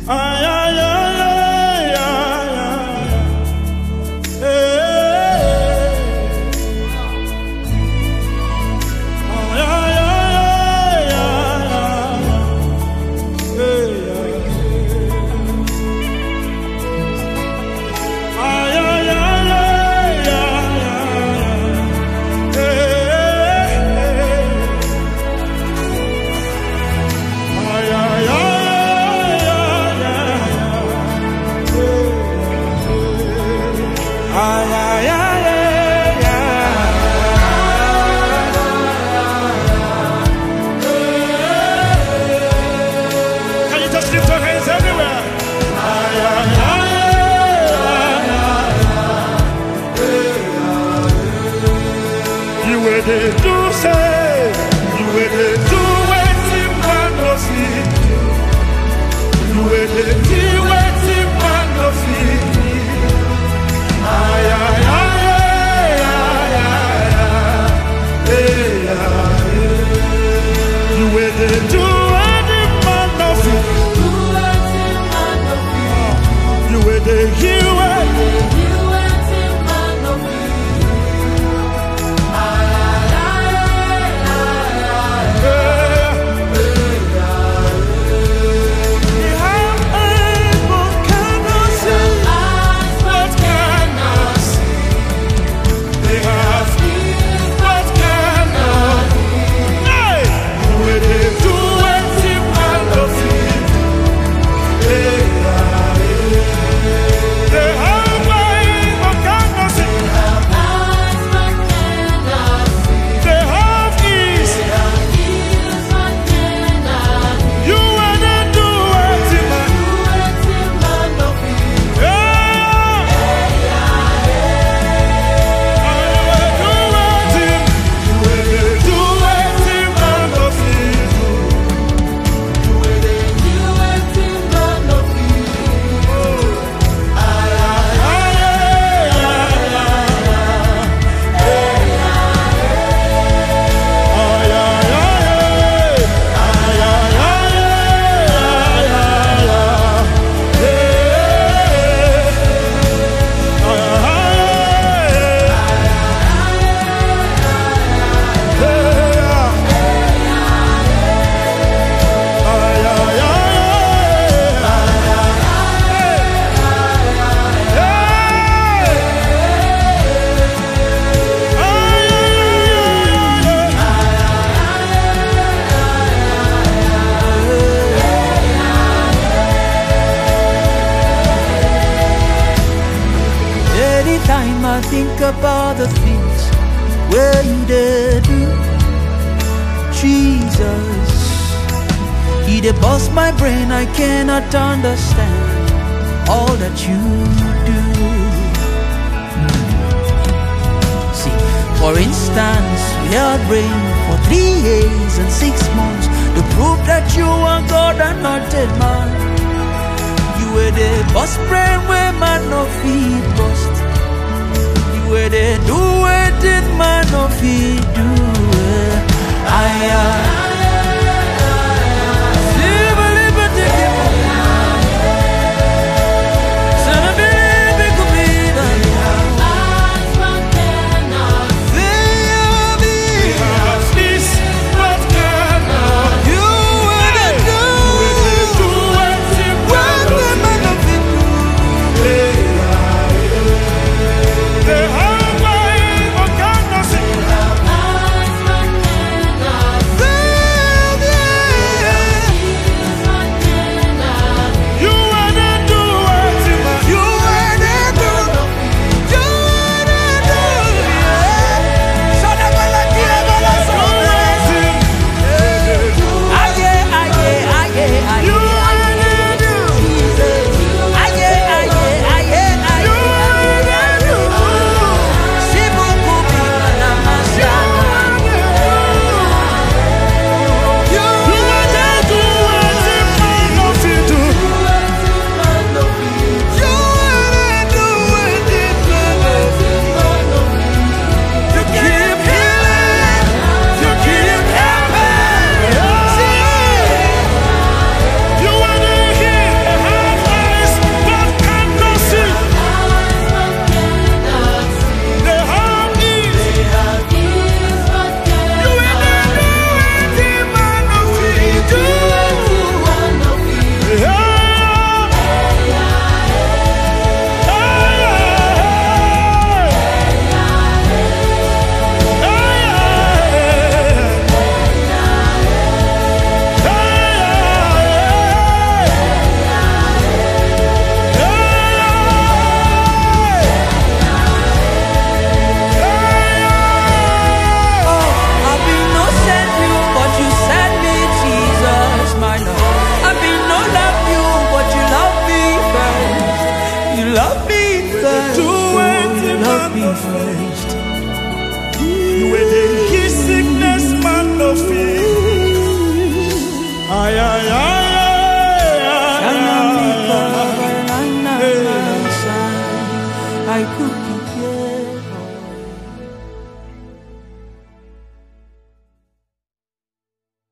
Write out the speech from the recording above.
Ay, ay, ay, ay, ay, ay. Ay, ay, ay, ay, ay, ay, ay. They do say you will do waiting man no see. You will do waiting man no see. Ay ay ay ay ay ay. You will do waiting man no see. You will hear I think about the things where you did do, Jesus. He did bust my brain, I cannot understand all that you do. See, for instance, we had rain for 3 years and 6 months to prove that you are God and not dead man. You were the bust brain where man no feet bust. Where they do it, did man no feed do it. Hey! be first. You were the his sickness man no fear. Ay, ay, ay, I could be